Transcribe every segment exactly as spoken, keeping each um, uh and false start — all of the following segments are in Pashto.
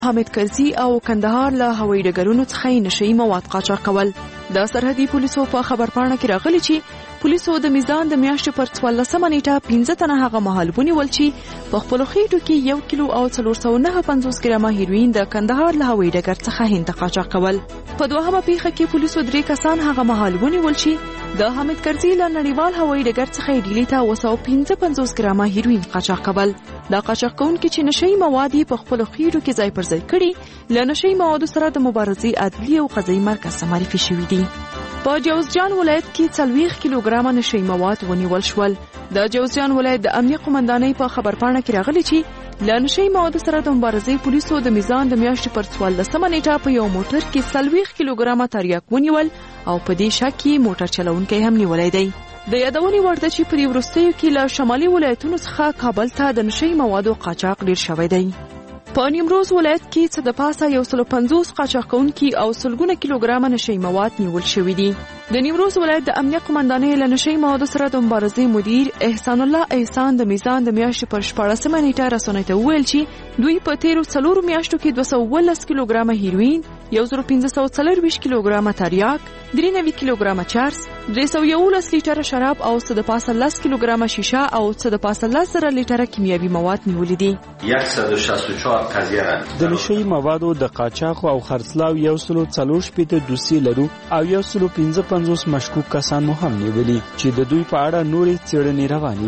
حامد کرزي او کندهار له هوایي ډګرونو څخه نشئی مواد قاچاق کول. د سرحدي پولیسو په خبرپاڼه کې راغلي چې پولیسو د میزان د میاشتې پر څوارلسمه نیټه پنځه تنه هغه مهال ونیول چې په خپلو خېټو کې یو کیلو او څلور سوه نهه پنځوس ګرامه هیروین د کندهار له هوایي ډګر څخه هند ته قاچاق کول. په دوهمه پیښه کې پولیسو درې کسان هغه مهال ونیول چې د حامد کرزي له نړیوال هوایي ډګر څخه ډیلي ته اوه سوه پنځه پنځوس ګرامه هیروین قاچاق کول. دا قاچاق کوونکي چې نشئی مواد په خپلو خېټو کې ځای پر ځای کړي له نشئی موادو سره د مبارزې عدلي او قضایي مرکز ته معرفي شوي دي. په جوزجان ولایت کې څلوېښت کیلوګرامه نشئی مواد ونیول شول. د جوزجان ولایت د امنیه قومندانۍ په خبرپاڼه کې راغلي چې له نشئی موادو سره د مبارزې پولیسو د میزان د میاشتې پر څوارلسمه نیټه په یو موټر کې څلوېښت کیلوګرامه تریاک ونیول او په دې شک کې موټر چلونکی هم نیولی دی. د یادونې وړ ده چې په دې وروستیو کې له شمالي ولایتونو څخه کابل ته د نشئی موادو قاچاق ډیر شوی دی. په نیمروز ولایت کې څه د پاسه یو سل پنځوس قاچاق کوونکي او سلګونه کیلوګرامه نشئی مواد نیول شوي دي. د نیمروز ولایت د امنیه قومندانۍ له نشئی موادو سره د مبارزې مدیر احسان الله احسان د میزان د میاشتې پر شپاړسمه نیټه رسنیو ته وویل چې دوی په تیرو څلورو میاشتو کې دوه سوه اوولس کیلوګرامه هیروین، یو زر پنځه سوه څلرویشت کیلوګرامه تریاک، درې نوي کیلوګرامه چرس، درې سوه یوولس لیټره شراب او څه د پاسه لس کیلوګرامه شیشه او څه د پاسه لس زره لیټره کیمیاوي مواد نیولي دي. صد و شصت و چهار قضیه د نشئی موادو د قاچاق او خرڅلاو یو سل څلور شپېته دوسیې لرو او یو سل پنځه پنځوس مشکوک کسان مو هم نیولي چې د دوی په اړه نورې څېړنې روانې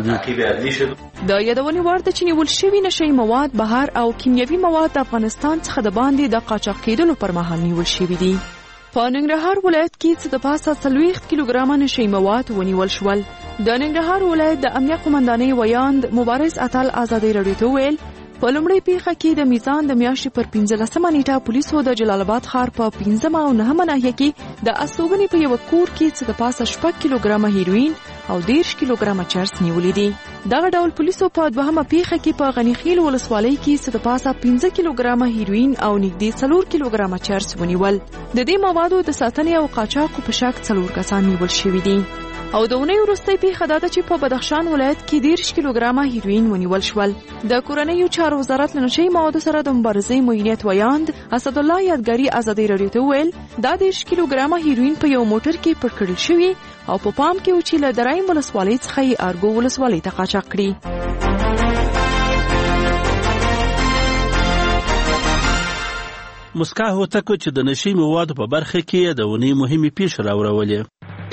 دي. د یادونې وړ ده چې نیول شوي نشئی مواد بهر او کیمیاوي مواد د افغانستان څخه د باندې د قاچاق کېدلو پر مهال نیول شوي دي. په ننګرهار ولایت کې څه د پاسه څلوېښت کیلوګرامه نشئی مواد ونیول شول. د ننګرهار ولایت د امنیه قومندانۍ ویاند مبارز اتل ازادۍ راډیو ته وویل په لومړۍ پیښه کې د میزان د میاشتې پر پنځلسمه نیټه پولیسو د جلال آباد ښار په پنځمه او نهمه ناحیه کې د استوګنې په یوه کور کې څه د پاسه شپږ کیلوګرامه هیروین او دېرش کیلوګرامه چرس نیولي دي. دغه ډول پولیسو په دوهمه پیښه کې په غني خیل ولسوالۍ کې څه د پاسه پنځه کیلوګرامه هیروین او نږدې څلور کیلوګرامه چرس ونیول. د دې موادو د ساتنې او قاچاقو په شک څلور کسان نیول شوي دي. او د اونۍ وروستۍ پیښه دا ده چې په بدخشان ولایت کې دېرش کیلوګرامه هیروین ونیول شول. د کورنیو چارو وزارت له نشئی موادو سره د مبارزې معینیت ویاند اسدالله یادګاري ازادۍ راډیو ته وویل دا دېرش کیلوګرامه هیروین په یو موټر کې پټ کړل شوي او په پام کې و چې له درایم ولسوالۍ څخه یې ارګو ولسوالۍ ته قاچاق کړي. مسکا هوتکو چې د نشئی موادو په برخه کې د اونۍ مهمې پیښې راوړولې.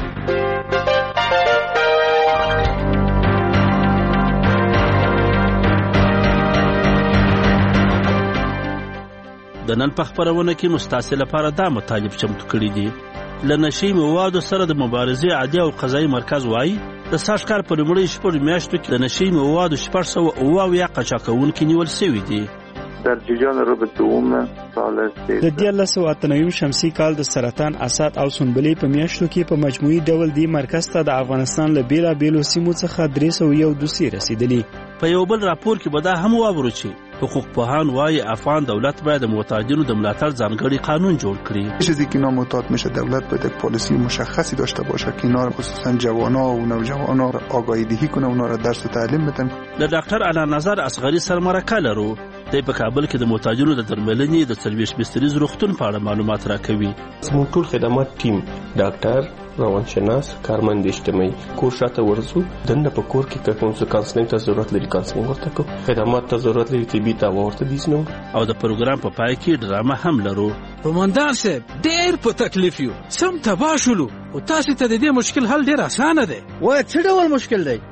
د نن په خپرونه کې مستاسې لپاره دا مطالب چمتو کړي دي. له نشئی موادو سره د مبارزې عادي او قضایي مرکز وایي د سږ کال په لومړیو شپږو میاشتو کې د نشئی موادو شپږ سوه اوه اویا قاچاقونکي نیول سوي دي. در جریان ربع دوم سال د دیارلس سوه اته نوي شمسي کال د سرطان، اسد او سنبلې په میاشتو کې په مجموعي ډول دې مرکز ته د افغانستان له بېلابېلو سیمو څخه درې سوه یو دوسیې رسېدلي. په یو بل راپور کې به دا هم واورو چې حقوق پوهان وایي افغان دولت باید د معتادینو د ملاتړ ځانګړی قانون جوړ کړي. چیزی که اینا معتاد میشه دولت باید یک پالیسی مشخصی داشته باشه که اینا خصوصا جوانا و نوجوانا را آگاهی دهی کنه، اونا را درس و تعلیم بدن. له ډاکټر علانظر اصغري سره مرکه لرو. دی په کابل کې د معتادینو د درملنې د څلوېښت بستریز روغتون په اړه معلومات راکوي. زموږ ټول خدمات ټیم ډاکټر، روانشناس، کارمند اجتماعي کور شاته ورسو دنه په کور کې که کوم څه کانسلینګ ته ضرورت لري کانسلینګ ورته کو، خدمات ته ضرورت لري طبي ته ورته دي نو. او د پروګرام په پای کې ډرامه هم لرو. قومندان صاحب ډېر په تکلیف یو، سم تباه شولو او تاسو ته د دې مشکل حل ډېر اسانه دی. وای څه ډول مشکل دی؟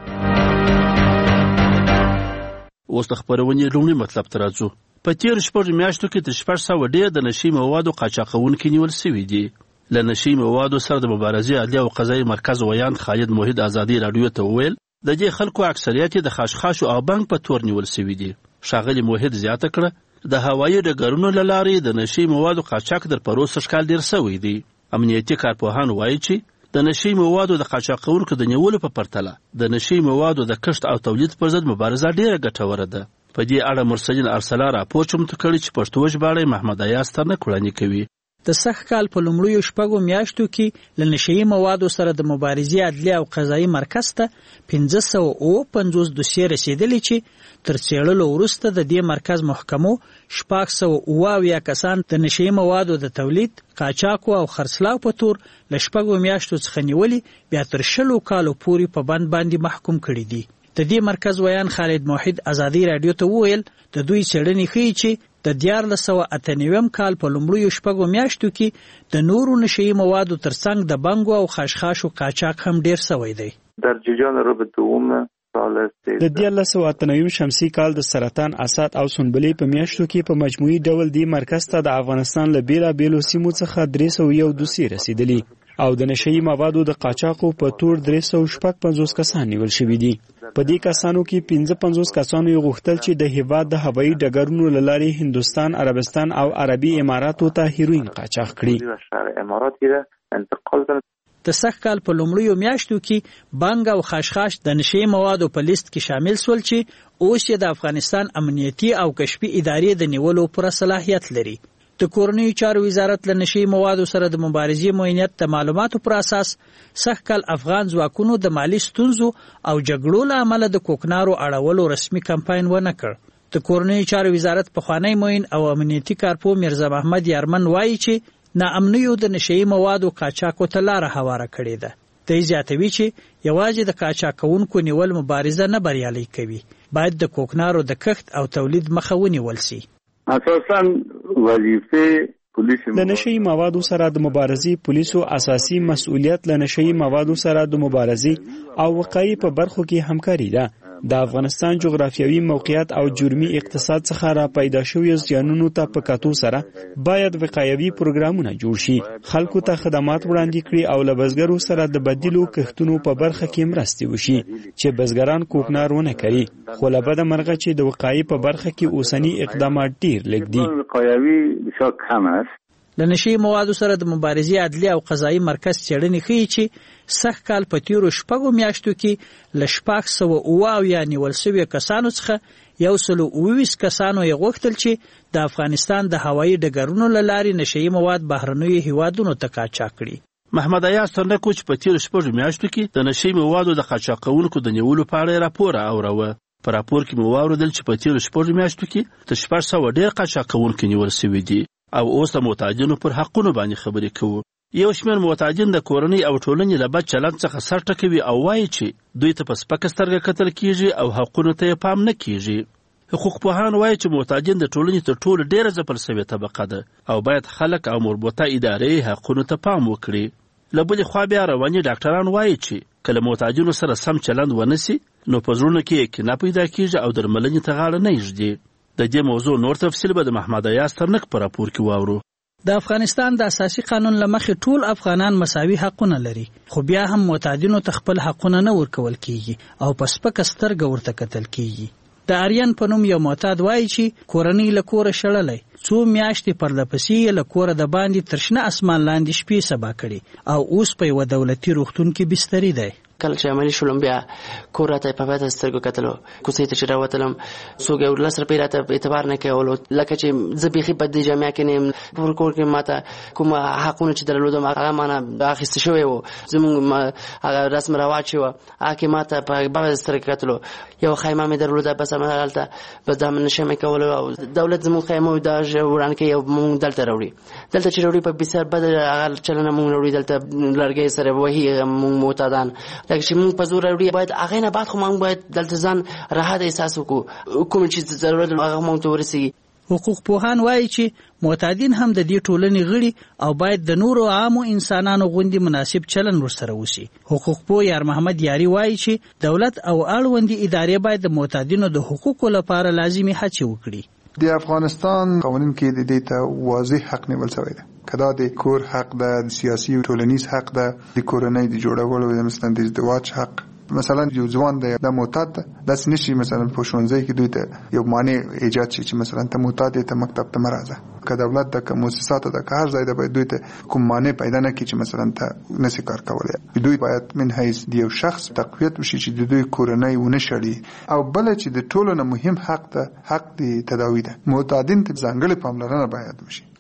اوس د خپرونې لومړی مطلب ته راځو. په تېرو شپږو میاشتو کې تر شپږ سوه ډېر د نشئی موادو قاچاقونکي نیول سوي دي. له نشئی موادو سره د مبارزې عدلي او قضایي مرکز ویاند خالد موحد ازادۍ راډیو ته وویل د دې خلکو اکثریت د خاشخاشو او بنګ په تور نیول سوي دي. ښاغلي موحد زیاته کړه د هوایي ډګرونو له لارې د نشئی موادو قاچاق در پرو سږ کال ډېر سوی دی. امنیتي کارپوهان وایي چې د نشئی موادو د قاچاقونکو د نیولو په پرتله د نشئی موادو د کښت او تولید پر ضد مبارزه ډېره ګټوره ده. په دې اړه مرسلین ارسلا راپور چمتو کړی چې پښتو ژباړه محمد ایاز ترنک وړاندې کوي. د سخت کال په لومړیو شپږو میاشتو کې له نشهیي موادو سره د مبارزې عدلي او قضایي مرکز ته پنځه سوه اووه پنځوس دوسیې رسېدلې چې تر څېړلو وروسته د دې مرکز محکمو شپږ سوه اووه اویا کسان د نشهیي موادو د تولید، قاچاقو او خرڅلاو په تور له شپږو میاشتو څخه نیولي بیا تر شلو کالو پورې په بند باندې محکوم کړي دي. د دې مرکز ویان خالد موحد ازادي رادیو ته وویل د دوی څېړنې ښیي چې د دیارلس سوه اته نویم کال په لومړیو شپږو میاشتو کې د نورو نشهیي موادو ترڅنګ د بنګو او خاشخاشو قاچاق هم ډیر سوی دی. در جریان رو به دوم د دیارلس سوه اته نویم شمسي کال د سرطان، اسات او سنبلې په میاشتو کې په مجموعي ډول دې مرکز ته د افغانستان له بیلابیلو سیمو څخه درې سوه یو دوسیې رسېدلي او د نشهیي موادو د قاچاقو په تور درې سوه شپږ پنځوس کسان نیول شوي دي. په دې کسانو کې پنځه پنځوس کسانو یې غوښتل چې د هېواد د هوایي ډګرونو له لارې هندوستان، عربستان او عربي اماراتو ته هیروین قاچاق کړي. د سخت کال په لومړیو میاشتو کې بنګ او خاشخاش د نشهیي موادو په لیست کې شامل شول چې اوس یې د افغانستان امنیتي او کشفي ادارې د نیولو پوره صلاحیت لري. د کورنیو چارو وزارت له نشهیي موادو سره د مبارزې معینیت د معلوماتو پر اساس سخت کال افغان ځواکونو د مالي ستونزو او جګړو له امله د کوکنارو اړولو رسمي کمپاین ونه کړ. د کورنیو چارو وزارت پخوانی معین او امنیتي کارپو میرزا محمد یارمن وایي چې ناامنیو د نشهیي موادو قاچاقو ته لاره هواره کړې ده. دی زیاتوي چې یوازې د قاچاق کوونکو نیول مبارزه نه بریالۍ کوي، باید د کوکنارو د کښت او تولید مخه ونیول سي. اساساً وظیفه پولیس د نشهیي موادو سره د مبارزې پولیسو اساسي مسؤلیت له نشهیي موادو سره د مبارزې او وقایې په برخو کې همکاري ده. د افغانستان جغرافیوي موقعیت او جرمي اقتصاد څخه را پیدا شوی زیانونو ته په کتو سره باید وقایوي پروګرامونه جوړ شي، خلکو ته خدمات وړاندې کړي او له بزګرو سره د بدیلو کښتونو په برخه کې مرستې وشي چې بزګران کوکنار ونه کړي. خو له بده مرغه چې د وقایې په برخه کې اوسني اقدامات ډیر لږ دي. وقایوي بسیار کم است. له نشهیي موادو سره د مبارزې عدلي او قضایي مرکز څېړنې ښیي چې سخت کال په تیرو شپږو میاشتو کې له شپږ سوه اووه اویا نیول شویو کسانو څخه یو سل اووه ویشت کسانو یې غوښتل چې د افغانستان د هوایي ډګرونو له لارې نشهیي مواد بهرنیو هیوادونو ته قاچاق کړي. محمد ایاز ترنکو چې په تیرو شپږو میاشتو کې د نشهیي موادو د قاچاق کوونکو د نیولو په اړه راپور اوروه. په راپور کې مو واورېدل چې په تیرو شپږو میاشتو کې تر شپږ سوه ډېر قاچاق کوونکي نیول شوي دي او اوس د معتادینو پر حقونو باندې خبرې کوو. یو شمېر معتادین د کورنۍ او ټولنې له بد چلند څخه سر ټکوي او وایي چې دوی ته په سپکه سترګه کتل کیږي او حقونو ته یې پام نه کیږي. حقوق پوهان وایي چې معتادین د ټولنې تر ټولو ډېره ځپل سوې طبقه ده او باید خلک او مربوطه ادارې حقونو ته پام وکړي. له بلې خوا بیا رواني ډاکټران وایي چې کله معتادینو سره سم چلند ونسي نو په زړونو کې کینه پیدا کیږي او درملنې ته غاړه نه ایږدي. د دې موضوع نور تفصیل به د محمد ایاز ترنک په راپور کې واورو. د افغانستان د اساسي قانون له مخې ټول افغانان مساوي حقونه لري، خو بیا هم معتادینو ته خپل حقونه نه ورکول کیږي او په سپکه سترګه ورته کتل کیږي. د آریان په نوم یو معتاد وایي چې کورنۍ له کوره شړلی، څو میاشتې پرلپسې یې له کوره د باندې تر شنه اسمان لاندې شپې سبا کړي او اوس په یوه دولتي روغتون کې بستري دی. کله چې عملي شولم بیا کور راته په پاته سترګو کتلو، کوڅې ته چې راوتلم څوک یو لس روپۍ راته اعتبار نه کولو، لکه چې زه بیخي په دې جامعه کې نه یم. په کور کې ماته کوم حقونه چې درلودم هغه مانه اخیستل شوی و، زموږ هغه رسم رواج چې وه هغه کې ماته په بغه سترګو کتلو. یو خیمه مې درلوده بس همالته بس دا مې نشم کولی او دولت زموږ خیمه دا وران کوي او موږ دلته راوړي. دلته چې راوړي په بسیار بد هغه چلنه موږ راوړي، دلته لرګی سره وهي موږ معتادان. لکه چې موږ په زور راوړي باید هغې نه بعد خو موږ باید دلته ځان راحت احساس وکړو، کوم چې ضرورت هغه موږ ته ورسېږي. حقوق پوهان وایي چې معتادین هم د دې ټولنې غړي او باید د نورو عامو انسانانو غوندې مناسب چلن ورسره وشي. حقوق پوه یار محمد یاري وایي چې دولت او اړوندې ادارې باید د معتادینو د حقوقو لپاره لازمي هڅې وکړي. د افغانستان قوانین کې د دې ته واضح حق نیول شوی ده، کدا د کور حق ده، د سیاسي او ټولنیز حق ده، د کورنۍ د جوړولو مثلا د ازدواج حق. مثلا یو ځوان دی د معتاد ده، داسې نشي مثلا په ښوونځي کې دوی ته یو معنی ایجاد شي چې مثلا ته معتاد یې ته مکتب ته مه راځه. که دولت ده که مؤسساتو ده که هر ځای ده باید دوی ته کوم معنی پیدا نه کړي چې مثلا ته نسي کار کولی. دوی باید من حیث د یو شخص تقویت وشي چې د دوی کورنۍ ونه شړي. او بله چې د ټولو نه مهم حق ده حق د تداوي ده، معتادین ته ځانګړې پاملرنه باید وشي.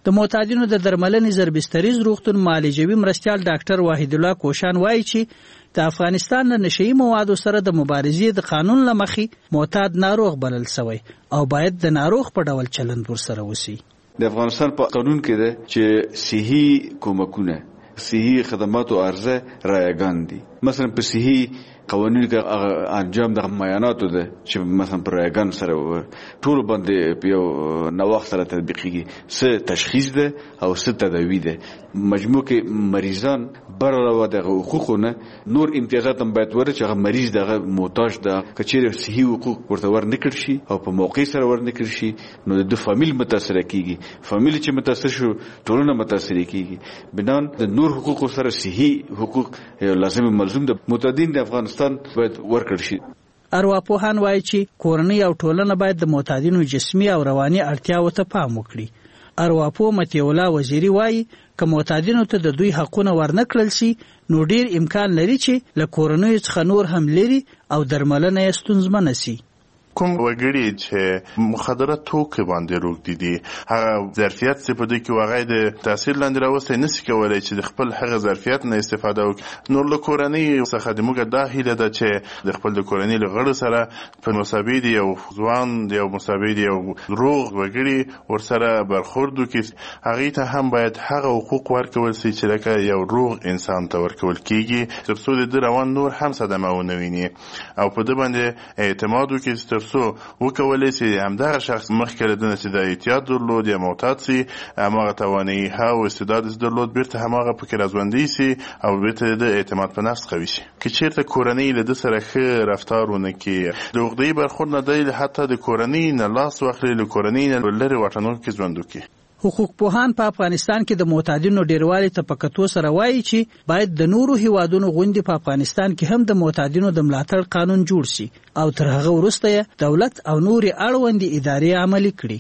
د معتادینو د درملنې زربستریز روغتون معالجوي مرستیال ډاکټر واحد الله کوشان وایي چې د افغانستان د نشئی موادو سره د مبارزې د قانون لمخې معتاد ناروغ بلل شوی او باید د ناروغ په ډول چلند ورسره وسی. د افغانستان په قانون کې ده چې صحي کومکونه صحي خدمات او عرضه رایگان دي. مثلا په صحي قوانینو کې انجام د معایناتو ده چې مثلا پر رایگان سره ټول باندې یو نوښت سره تطبیقيږي، څه تشخیص ده او څه تداوی ده. مجموع کې مریضان بر علاوه د حقوقونه نور امتیازات هم باید ورته چې هغه مریض دغه محتاج ده کچېره صحي حقوق ورته ورنکړ شي او په موقع سره ورنکړ شي، نو د فامیل متاثر کیږي، فامیل چې متاثر شو ټولنه متاثر کیږي. بنان د نور حقوق سره صحي حقوق لازم ملزوم د معتادین د افغانستان باید ورکړ شي. ارواپوهان وایي چې کورنۍ او ټولنه باید د معتادینو جسمي او رواني اړتیاو ته پام وکړي. ارواپو متي الله وزیری وایي که معتادینو ته د دوی حقونه ورنکړل شي نو ډیر امکان لري چې له کورنۍ څخه نور هم لري او درملنه یې ستونزمنه شي. کوم وګړي چې مخدره توکي باندې روږدي دي هغه ظرفیت چې په دوی کې واغې د تاثیر لاندې راوستي نشي کولای چې د خپل هغه ظرفیت نه استفاده وکړي. نور له کورنۍ څخه د موږ د هیله ده چې د خپل د کورنۍ له غړو سره په مساوي دي او ځوان دی او مساوي دي او روغ وګړي ورسره برخورد وکړي. هغه ته هم باید هغه حقوق ورکول شي چې لکه یو روغ انسان ته ورکول کیږي ترڅو د روان نور هم صدمه ونه ویني او په دې باندې اعتماد وکړي سو وکولای شي همدغه شخص مخکې له دې چې د احتیاط درلود یا معتاد شي هغه توانایي او استعداد درلود بیرته هماغه فکر ازوندي شي او بیرته د اعتماد په نفس قوي شي. که چیرته کورنۍ له د سره ښه رفتارونه کوي د عقدې برخورد نه دی حتی د کورنۍ نه لاس واخلي له کورنۍ نه لري واټنونو کې ژوند وکړي. حقوق پوهان په افغانستان کې د معتادینو ډیروالي ته په کتو سره وایي چې باید د نورو هیوادونو غوندي په افغانستان کې هم د معتادینو د ملاتړ قانون جوړ شي او تر هغه وروسته دولت او نوري اړوندې ادارې عملي کړي.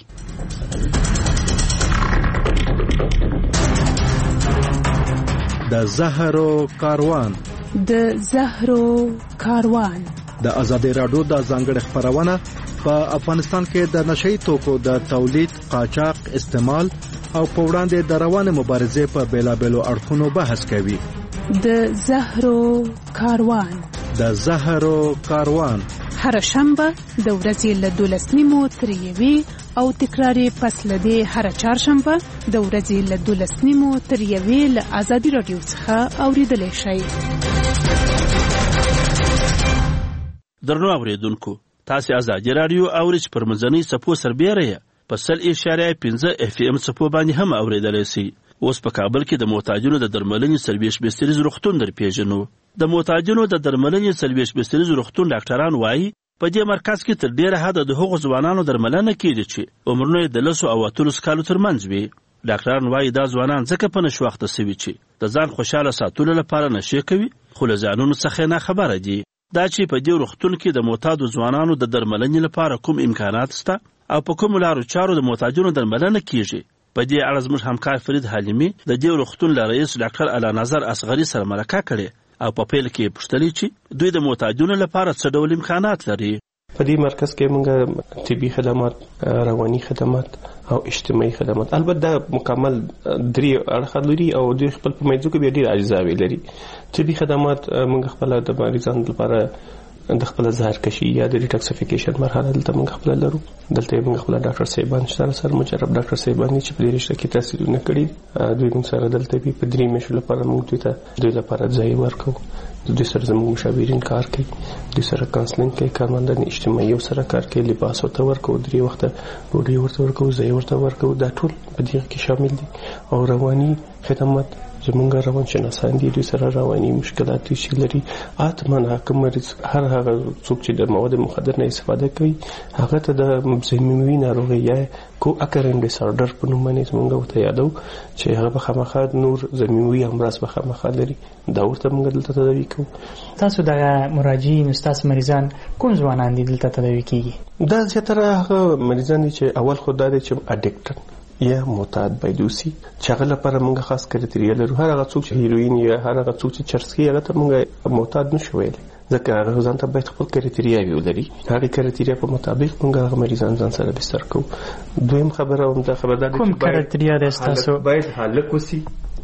د زهرو کاروان د زهرو کاروان د ازادي راډیو د ځانګړي خبرونه په افغانستان کې د نشئی توکو د تولید، قاچاق، استعمال او په وړاندې د روانه مبارزې په بیلابېلو اړخونو بحث کوي. د زهرو کاروان د زهرو کاروان هر شنبه د ورځې له دولس نیمو تر یوې او تکراري پس له دې هر چهارشنبه د ورځې له دولس نیمو تر یوې له ازادي راډیو څخه اوریدلی شئ. درنو اوریدونکو، تاسو ازادي راډیو اورئ پر مزنی سپو سربېره په سل اشاریه پنځه اف ام سپو باندې هم اوریدلی شئ. اوس په کابل کې د معتادینو د درملنې سرویس بستریز روغتون در پیژنو. د معتادینو د درملنې سرویس بستریز روغتون ډاکټران وایي په دې مرکز کې تر ډیره حده د هغو ځوانانو درملنه کیږي چې عمرونه یې د لسو او اتلس کالو ترمنځ وي. ډاکټران وایي دا ځوانان ځکه په نشوخته سوي چې د ځان خوشاله ساتلو لپاره نشې کوي خو له ځانونو څخه نه خبره دي. دا چې په دې روغتون کې د معتادو ځوانانو د درملنې لپاره کوم امکانات شته او په کوم لارو چارو د معتادینو درملنه کیږي. په دې اړه زموږ همکار فرید حلیمي د دې روغتون له رئیس ډاکټر اعلی نظر اصغري سره مرکه کړې او په پیل کې پوښتنه چې دوی د معتادینو لپاره څه ډول امکانات لري. په دې مرکز کې موږ طبي خدمات، رواني خدمات او اجتماعي خدمات، البته د مکمل درې اړخ لري او د خپل په مېزو کې ډېر اجزاوي لري. طبي خدمات موږ خپل د مریضانو لپاره د خپل ظاهر کشي یا د ډیټاکسیفیکیشن مرحله دلته موږ خپل لرو. دلته موږ خپل ډاکټر صاحبان سره سره مجرب ډاکټر صاحبان چې په دې رشته کې تحصیل نه کړي دوی موږ سره دلته په درې میاشتو لپاره موږ دوی ته دوی لپاره ځای ورکو. دوی سره زموږ مشاورین کار کوي، دوی سره کانسلینګ کوي، کارمندان اجتماعي سره کار کوي، لباس ورته ورکو، درې وخته ډوډۍ ورته ورکو، ځای ورته ورکو. دا ټول په دې کې شامل دي. او رواني خدمات زمونږ روان شناسان دي، دوی سره رواني مشکلات چې لري اتمن حکم مریض هر هغه څوک چې د مواد مخدر نه استفاده کوي هغه ته د مزمنوي ناروغي یا کو اکرن ډیساردر په نوم باندې زمونږ ورته یادو چې هغه به خامخا نور زمینوي امراض به خامخا لري. دا ورته موږ دلته تداوی کوو. تاسو د مراجعین استاد مریضان کوم ځوانان دي دلته تداوی کیږي؟ دا زیاتره هغه مریضان دي چې اول خو دا دي چې اډیکټن یا معتاد بایدوسی چې هغه لپاره موږ خاص کرایټریا لرو. هر هغه څوک چې هیروین یا هر هغه څوک چې چرس کوي هغه ته موږ معتاد نشو ویلی. ځکه هغه ځان ته باید خپل کرایټریاوې ولري. هغه کرایټریا په مطابق موږ هغه مریضان ځان سره بستر کوو. دویم خبره هم دا خبردار دي کوم کرایټریا د تاسو باید هلک وسی،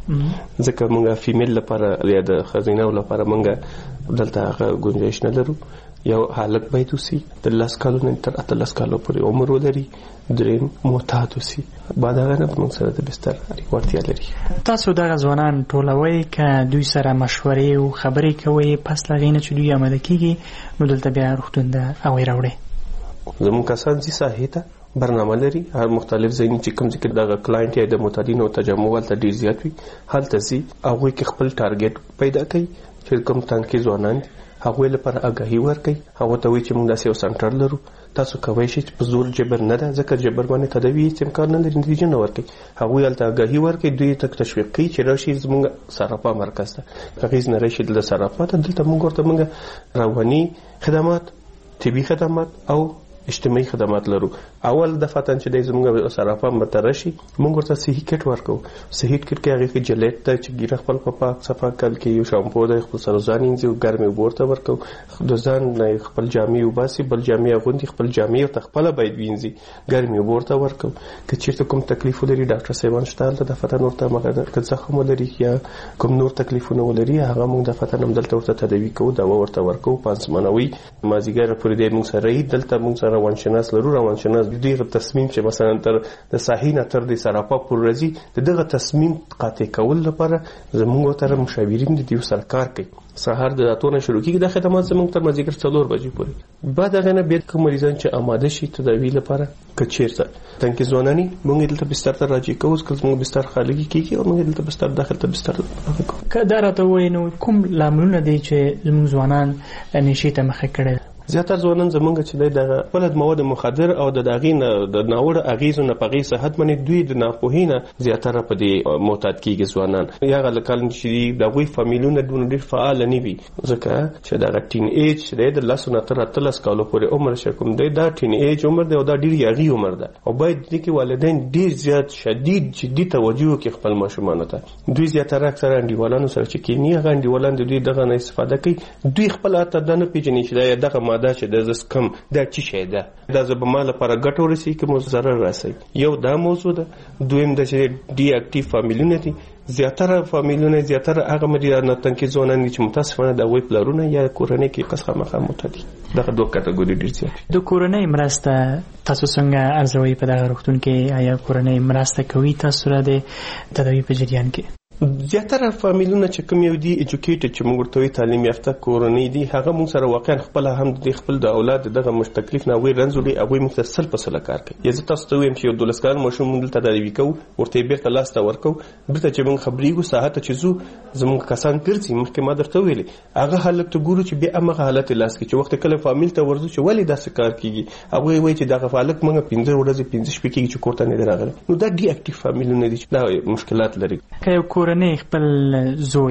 ځکه موږ فیمیل لپاره یا د ښځینه لپاره موږ دلته هغه گنجائش نه لرو. یو هلک باید وسی د لس کالو نه تر اتلس کالو پورې عمر ولري. دریم معتاد وسی، بعد هغه نه موږ سره د بستر وړتیا لري. تاسو دغه ځوانان ټولوي که دوی سره مشورې او خبرې کوي پس له هغې نه چې دوی آماده کېږي نو دلته بیا روغتون ته هغوی راوړئ؟ زموږ کسان ځي ساحې ته، برنامه لري، هر مختلف ځایونه چې کوم ځای کې دغه کلاینټ یا د معتادینو تجمع هلته ډېر زیات وي هلته ځي، هغوی کې خپل ټارګېټ پیدا کوي چې کوم تنکي ځوانان دي هغوی لپاره آګاهي ورکوي. هغو ته وایي چې موږ داسې یو سنټر لرو، تاسو کولی شئ چې په زور جبر نه ده، ځکه جبر باندې تداوي هېڅ امکان نه لري، نتیجه نه ورکوي. هغوی هلته آګاهي ورکوي، دوی ته تشویق کوي چې راشي زموږ صرافه مرکز ته. که هغې نه راشي دلته صرافه ته، دلته موږ ورته موږ رواني خدمات، طبي خدمات او اجتماعي خدمات لرو. اول دفعتن چې د زموږ صرافه مته راشي موږ ورته صحي کټ ورکو. صحي کټ کې هغه کې جلیټ ته چې ګیره خپل په پاک صفا کل کې یو شامپو د خپل سر ځان انځي او ګرمي ورته ورکو. د ځان نه خپل جامې وباسي، بل جامې اغوندي، خپل جامې او خپل باید وینځي، ګرمي ورته ورکو. که چیرته کوم تکلیف ولري ډاکټر صاحبان شته د دفتر ورته مګر که زخم ولري یا کوم نور تکلیفونه ولري هغه موږ د دفتر نم دلته ورته تداوي کوو، دوا ورته ورکو، پانسمانوي مازیګر پورې د موږ سره دلته موږ سره روانشناس لرو. روانشناس دغه تصمیم چې مثلا تر د صحیح نه تر د صرافه پر راځي دغه تصمیم قاطع کول لپاره زموږ تر مشاورین د دیو سرکار کوي. سهار د راتونه شروع کیږي د خدمات زموږ تر مازیګر څلور بجې پورې. بعد هغه نه بیا کوم مریضان چې آماده شي تداوی لپاره کچیرته تنکي ځوانانی موږ دلته بستر ته راځي کوو، که موږ بستر خالی کیږي او موږ دلته بستر داخل ته بستر راکو. که دا راته وایي نو کوم لاملونه دي چې زموږ ځوانان نشي ته مخه کړي؟ زیاتره ځوانان زمونږ چې د خپل مواد مخدر او د داغې نه د ناوړه اغېزو نه په غي صحت باندې دوی د ناپوهۍ نه زیاتره په دې معتاد کېږي ځوانان. یا هلکان چې د هغوی فامیلونه دومره ډېر فعال نه وي، ځکه چې دغه ټین ایج چې دی د لسو نه تر اتلس کالو پورې عمر چې کوم دی دا ټین ایج عمر دی او دا ډېر یاغي عمر ده او باید دې کې والدین ډېر زیات شدید جدي توجه وکړي خپل ماشومانو ته. دوی زیاتره اکثره انډیوالانو سره چې کېني هغه انډیوالان د دوی دغه نه استفاده کوي. دوی خپل حتی دا نه پېژني چې دا دغه ماده چې د زس کم دا چی شي ده دا زه به ما لپاره ګټه ورسي که مو ضرر راسي. یو دا موضوع ده. دویم د چې ډي اکټیو فامیلونه دي، زیاتره فامیلونه زیاتره هغه مریضان تنکي ځوانان چې متاسفانه د وی پلرونه یا کورنۍ کې قصه مخه متدي دغه دوه کټګوري ډیر زیات. د کورنۍ مرسته تاسو څنګه ارزوي په دغه روغتون کې؟ آیا کورنۍ مرسته کوي تاسو را د تداوی په جریان کې؟ زیاتره فامیلونه چې کوم یو دي ایجوکیټډ چې موږ ورته تعلیم یافته کورنۍ دي هغه موږ سره واقعا خپل هم د خپل د اولاد دغه مش تکلیف نه وی رنځولي هغه موږ سره سل په سل کار کوي. یزه تاسو ته ویم چې یو دولس کال ماشوم موږ ته تداوی کوو ورته بیرته لاس ته ورکو بیرته چې موږ خبرېږو ساعت چې زو زموږ کسان ګرځي مخکې ما درته ویلي هغه حالت ته ګورو چې به هغه حالت لاس کې چې وخت کله فامیل ته ورځو چې ولې داسې کار کیږي هغه وایي چې دغه فعالیت موږ پنځه ورځې پنځه شپې کېږي چې کوړه نه راغله. نو دا ډي اکټیو فامیلونه دي دا مشکلات لري. که کورنۍ خپل زوی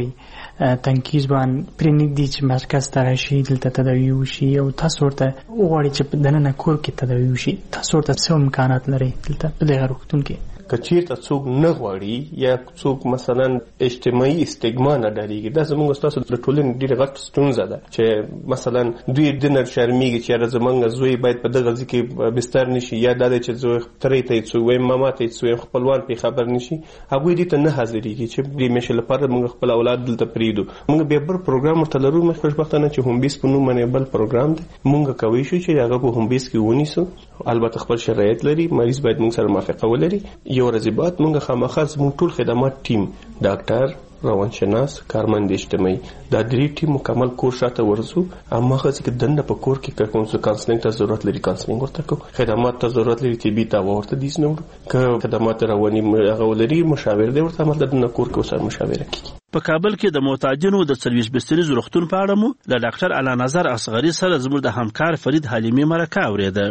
تنکي ځوان پرېنږدي چې مرکز ته راشي دلته تداوي وشي او تاسو ورته وغواړئ چې دننه کور کې تداوي وشي، تاسو ورته څه امکانات لرئ دلته په دغه روغتون کې؟ که چیرته څوک نه غواړي یا څوک مثلا اجتماعي استګما نه ډارېږي دا زموږ ستاسو د ټولنې ډېره غټه ستونزه ده چې مثلا دوی ډنر شرمېږي چې یاره زموږ زوی باید په دغه ځای کې بستر نشي یا دا دی چې زوی ترې ته یې څوک وایي ماما ته یې څوک خپلوان پرې خبر نشي هغوی دې ته نه حاضرېږي چې دې میاشتې لپاره موږ خپل اولاد دلته پرېږدو. موږ بیا بل پروګرام ورته لرو موږ خوشبختانه چې هوم بیس په نوم باندې بل پروګرام دی موږ کولی شو چې هغه په هوم بیس کې ونیسو. البته خپل شرایط لري، مریض باید موږ سره موافقه ولري. یو ورځې بعد موږ خامخا زموږ ټول خدمات ټیم ډاکټر، روانشناس، کارمند اجتماعي دا درې ټیم مکمل کور شاته ورزو. اما خاصه کې دنه په کور کې کوم څه کانسلینګ ته ضرورت لري کانسلینګ ورته کو، خدمات ته ضرورت لري طبي ته ورته ديس نو که خدمات رواني هغه لري مشاور دی ورته مطلب د کور کې سره مشاوره کوي. په کابل کې د معتادینو د سرویس بستري روغتون په اړه مو له ډاکټر علا نظر اصغري سره زموږ د همکار فرید حلیمي مرکه اوریده.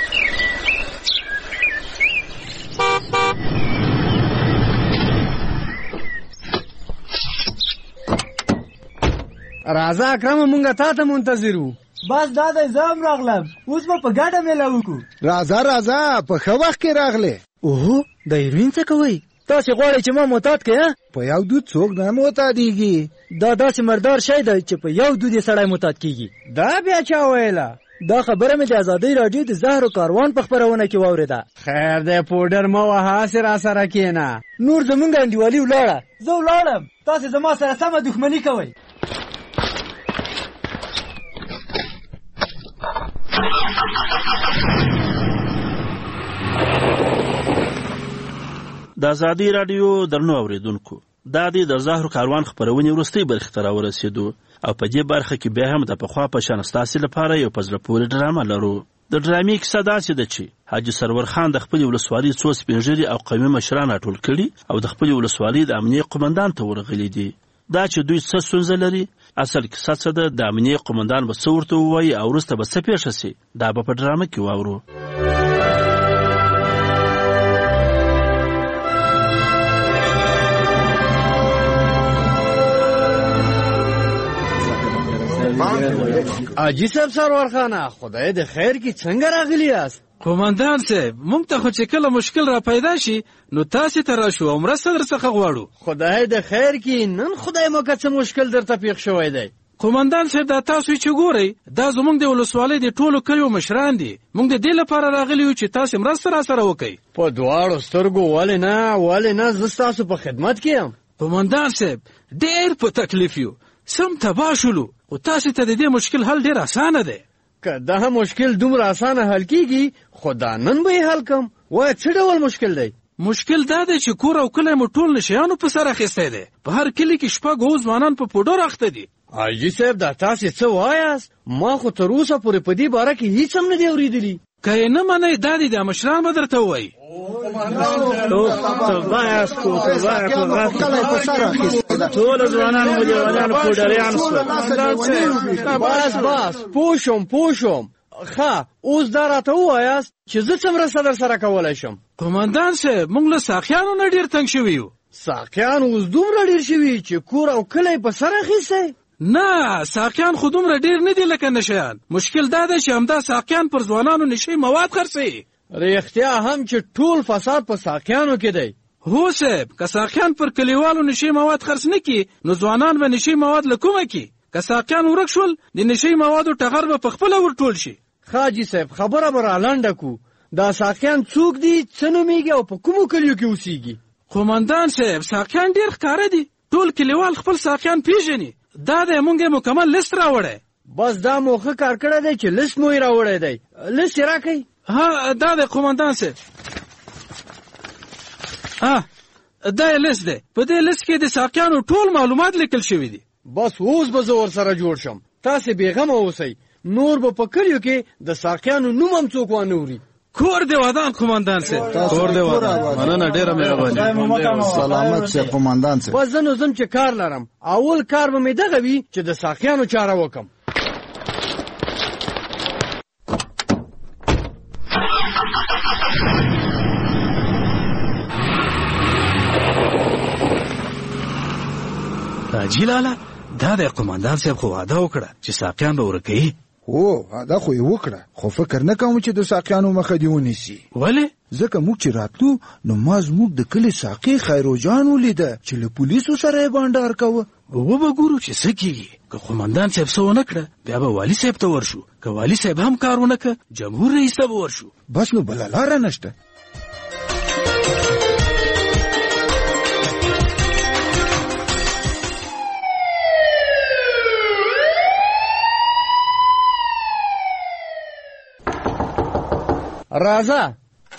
راځه اکرم مونږه تا ته منتظر وو. بس دا د زم راغلم اوس به په ګډه مېله وکړو. راځه راځه په ښه وخت کې راغلې. اوهو د هیروین څه کوئ؟ تاسو غواړئ چې ما معتاد کړئ؟ په یو دود څوک نه معتادیږي. دا داسې مردار شی دی چې په یو دود یې سړی معتاد کیږي. دا بیا چا ویله؟ دا خبره مې د ازادۍ راډیو د زهرو کاروان په خپرونه کې واورېده. خیر دی پوډر مه وهه، هسې را سره کښېنه. نور زمونږ انډیوالي ولاړه. زه ولاړم، تاسې زما سره سمه دښمني کوئ. د ازادۍ راډیو درنو اوریدونکو، دا دی د زهرو کاروان خپرونې وروستۍ برخې ته راورسېدو او په دې برخه کې بیا هم د پخوا په شان ستاسې لپاره یو په زړه پورې ډرامه لرو. د ډرامې کیسه داسې ده چې حاجي سرور خان د خپلې ولسوالۍ څو سپین ږیري او قومي مشران راټول کړي او د خپلې ولسوالۍ د امنیې قومندان ته ورغلي دي. دا چې دوی څه ستونزه لري، اصل کیسه څه ده، د امنیې قومندان به څه ورته ووایي او وروسته به څه پیښه سي، دا به په ډرامه کې واورو. حاجي صاحب سرور خانه، خدای د خیر کې څنګه راغلی یاست؟ قومندان صاحب، موږ ته خو چې کله مشکل را پیدا شي نو تاسې ته راشو او مرسته درڅخه غواړو. خدای د خیر کې نن خدای مو که څه مشکل درته پیښ شوی دی؟ قومندان صاحب، دا تاسو چې ګورئ دا زموږ د ولسوالۍ د ټولو کلیو مشران دي. موږ د دې لپاره راغلي یو چې تاسې مرسته را سره وکئ. په دواړو سترګو ولې نه ولې نه، زه ستاسو په خدمت کې یم. قومندان صاحب، ډېر په تکلیف یو، سم تباه شولو، خو تاسې ته د دې مشکل حل ډېر اسانه دی. که دا مشکل دومره اسانه حل کیږي خو دا نن به یې حل کم. وایه څه ډول مشکل دی؟ مشکل دا دی چې کور او کلی مو ټول نشیانو په سر اخیستی دی. په هر کلي کې شپږ اووه ځوانان په پوډر اخته دي. حاجي صاحب، دا تاسې څه وایاست؟ ما خو تر اوسه پورې په دې باره کې هیڅ هم نه دی اورېدلي. که یې نه منئ دا دي د مشران به درته ووایي. ټول ځوانان مو لیونیان پوډریان شول. بس بس پوه شوم پوه شوم. ښه، اوس دا راته ووایاست چې زه څه مرسته در سره کولی شم؟ قومندان صاحب، موږ له ساقیانو نه ډېر تنګ شوي یو. ساقیان اوس دومره ډېر شوي چې کور او کلی په سر اخیستی؟ نه، ساقیان خو دومره ډېر نه دي لکه نشیان. مشکل دا دی چې همدا ساقیان پر ځوانانو نشي مواد خرڅوي. رښتیا هم چې ټول فساد په ساقیانو کې دی. هو صاحب، که ساقیان پر کلیوالو نشي مواد خرڅ نه کړي نو ځوانان به نشي مواد له کومه کړي. که ساقیان ورک شول د نشي موادو ټغر به پخپله ورټول شي. حاجي صاحب، خبره به رالنډه کو. دا ساقیان څوک دي، څه نومیږي او په کومو کلیو کې اوسیږي؟ قومندان صاحب، ساقیان ډېر ښکاره دي. ټول کلیوال خپل ساقیان پیژني. دا دی موږ یې مکمل لیست راوړی. بس دا مو ښه کار کړی دی چې لیست مو یې راوړی دی. لیست یې راکئ. ها، دا دی قومندان صاحب. ها، دا یې لیست دی. په دې لیست کې د ساقیانو ټول معلومات لیکل شوي دي. بس اوس به زه ورسره جوړ شم. تاسې بېغمه اوسئ. نور به په کلیو کې د ساقیانو نوم هم څوک وانه اوري. کور دی ودان قومندان صاحب. کور دی ودان. مننه، ډېره مهرباني. سلامت شه قومندان صاحب. بس زه نو ځم چې کار لرم. اول کار به مې دغه وي چې د ساقیانو چاره وکم. حاجي لالا، دا د قومندان صاحب خو واده وکړه چې ساقیان به ورکوي. هو، دا خو یې وکړه، خو فکر نه کوم چې د ساقیانو مخه دې ونیسي. ولې؟ ځکه موږ چې راتلو نو ما زموږ د کلي ساقي خیروجان ولیده چې له پولیسو سره یې بانډار کوه. وبه ګورو چې څه کېږي. که قومندان صاحب څه ونه کړه بیا به والي صاحب ته ورشو. که والي صاحب هم کار ونه کړه جمهور رئیس ته به ورشو. بس نو بله لاره نشته. راځه.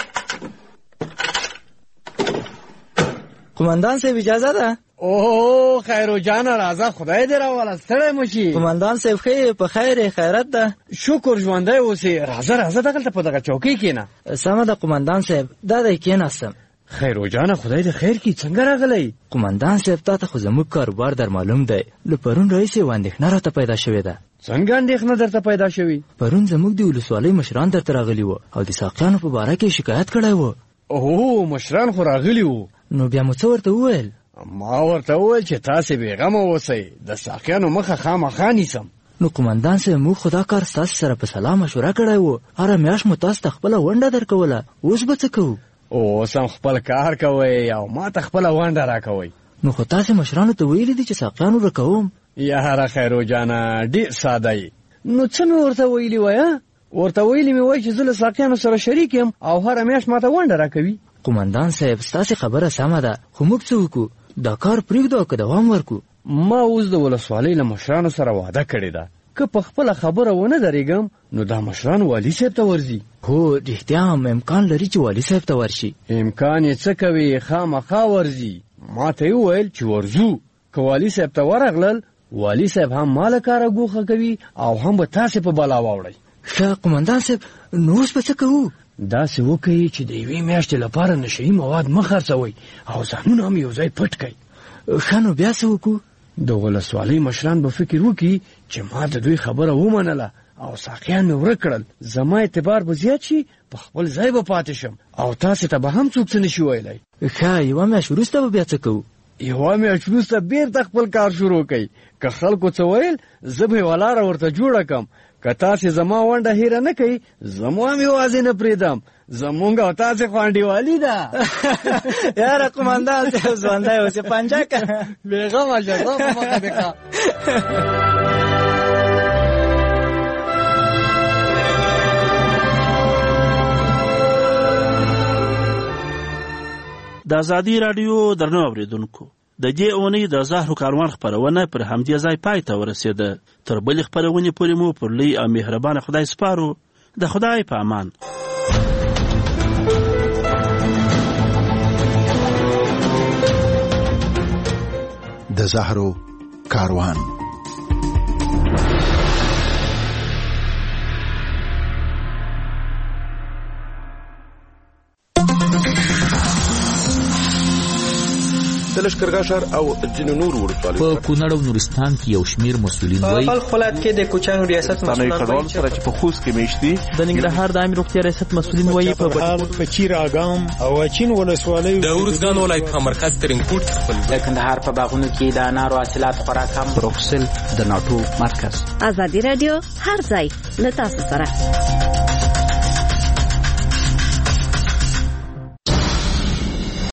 قومندان صاحب اجازه ده؟ اوه خیرو جانه راځه، خدای دې راوله، ستړی مه شي. قومندان صاحب ښه په خیر خیرت ده؟ شکر ژوندی اوسې. راځه راځه دغلته په دغه چوکۍ کښېنه. سمه ده قومندان صاحب، دا دی کښېناستم. خیرو جانه خدای دې خیر کړي، څنګه راغلی؟ قومندان صاحب، تا ته خو زموږ کاروبار در معلوم دی. له پرون راهیسې یوه اندېښنه راته پیدا شوې ده. څنګه اندېښنه درته پیدا شوې؟ پرون زموږ د ولسوالۍ مشران درته راغلي وو او د ساقیانو په باره کې شکایت کړی و. اوه، مشران خو راغلي وو. نو بیا مو څه ورته وویل؟ ما ورته وویل چې تاسې بېغمه اوسئ، د ساقیانو مخه خامخا نیسم. نو قومندان صاحب، موږ خو دا کار ستاسو سره په سلا مشوره کړی و. هره میاشت مو تاسو ته خپله ونډه درکوله، اوس به څه کوو؟ اوس هم خپل کار کوئ او ما ته خپله ونډه راکوئ. نو خو تاسې مشرانو ته ویلي دي چې ساقیان ورکوم. یاره خیرو جانه ډېر ساده یې. نو څه مې ورته ویلي وایه؟ ورته ویلي مې وای چې زه له ساقیانو سره شریک یم او هره میاشت ماته ونډه راکوي. قومندان صاحب ستاسې خبره سمه ده، خو موږ څه وکړو؟ دا کار پرېږدو او که دوام ورکړو؟ ما اوس د ولسوالۍ له مشرانو سره وعده کړې ده که په خپله خبره ونه درېږم نو دا مشران والي صاحب ته ورځي. هو رښتیا هم امکان لري چې والي صاحب ته ورشي. امکان یې څه کوي، خامخا ورځي. ما ته یې وویل چې ورځو، که والي صاحب ته ورغلل والي صاحب هم ما له کاره ګوښه کوي او هم به تاسې په بلا واوړئ. ښه قومندان صاحب نو اوس به څه کوو؟ داسې وکړئ چې د یوې میاشتې لپاره نشهیي مواد مه خرڅوئ او ځانونه هم یو ځای پټ کړئ. ښه نو بیا څه وکړو؟ د ولسوالۍ مشران به فکر وکړي چې ما د دوی خبره ومنله او ساقیان مې ورک کړل. زما اعتبار به زیات شي، په خپل ځای به پاتې شم او تاسې ته به هم څوک څه نشي ویلی. ښه یوه میاشت وروسته به بیا څه کوو؟ یوه میاشت وروسته بېرته خپل کار شروع کوئ. که خلکو څه ویل زه به یوه لاره ورته جوړه کړم. که تاسې زما ونډه هیره نه کوئ زما هم یوازې نه پرېږدم. زمونږ او تاسې خو انډیوالي ده. یاره قومندان صاحب ژوندی اوسې پنجه که بېغمه شه زه په مخه دې ښه. د ازادي راډیو درنو اورېدونکو، د دې اونۍ د زهرو کاروان خپرونه پر همدې ځای پای ته ورسېده. تر بلې خپرونې پورې مو پر لوی او مهربانه خدای سپارو. د خدای په امان. د زهرو کاروان. د لښکرګاه ښار او ځینو نورو ولسوالیو په کونړ او نورستان کې یو شمېر مسؤلین وایي په بلخ ولایت کې د کوچیانو ریاست مسؤلین وایي سره چې په خوست کې میشتي. د ننګرهار د عامه روغتیا ریاست مسؤلین وایي په په چیر اګام او اچین ولسوالۍ. د ارزګان ولایت په مرکز ترینکوټ خپل. د کندهار په باغونو کې د انارو حاصلات خورا کم. بروکسل د ناټو مرکز. ازادي راډیو هر ځای له تاسو سره.